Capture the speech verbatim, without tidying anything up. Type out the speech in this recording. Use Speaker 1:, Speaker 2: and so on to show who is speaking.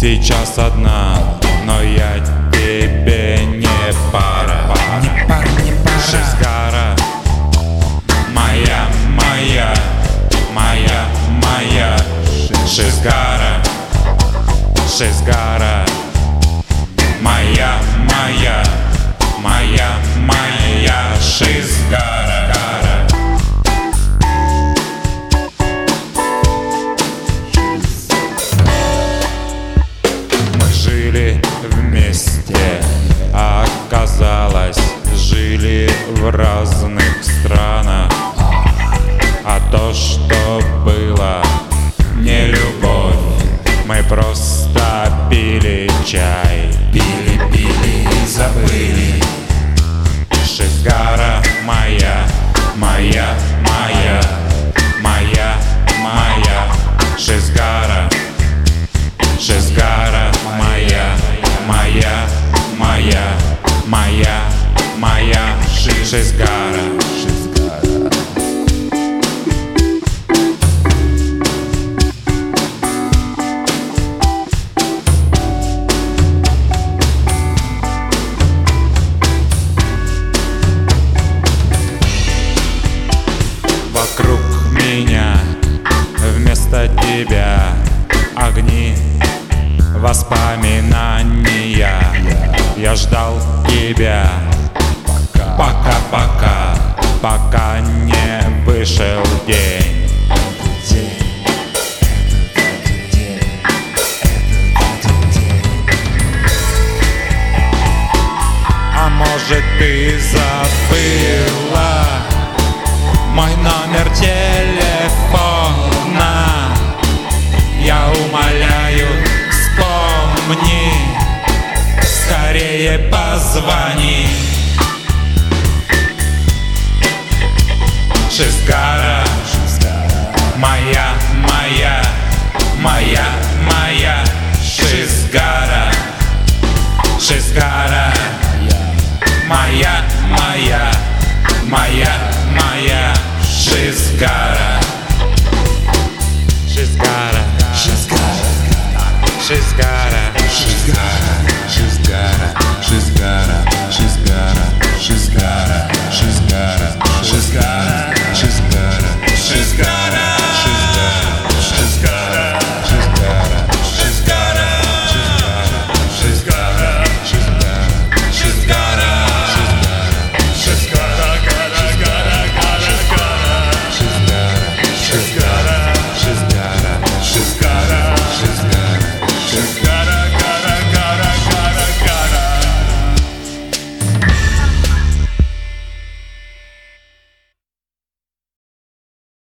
Speaker 1: сейчас одна, но я тебе не пара.
Speaker 2: Не пара, не пара.
Speaker 1: Шизгара, моя, моя, моя, моя. Шизгара, Шизгара, моя, моя, моя, моя. Шизгара. Мы жили вместе, а оказалось, жили в разных странах. А то, что было не любовь, мы просто пили чай.
Speaker 2: Пили, пили и забыли.
Speaker 1: Шизгара, моя, моя, моя, моя, моя. Шизгара, Шизгара, моя, моя, моя, моя, моя. Шизгара. Вокруг меня вместо тебя огни, воспоминания. Я ждал тебя, пока-пока, пока не вышел день. А может, ты забыла мой номер телефона? Я умоляю, вспомни, скорее позвони. Шизгара, моя, моя, моя, моя. Шизгара, Шизгара, моя, моя, моя, моя. Шизгара.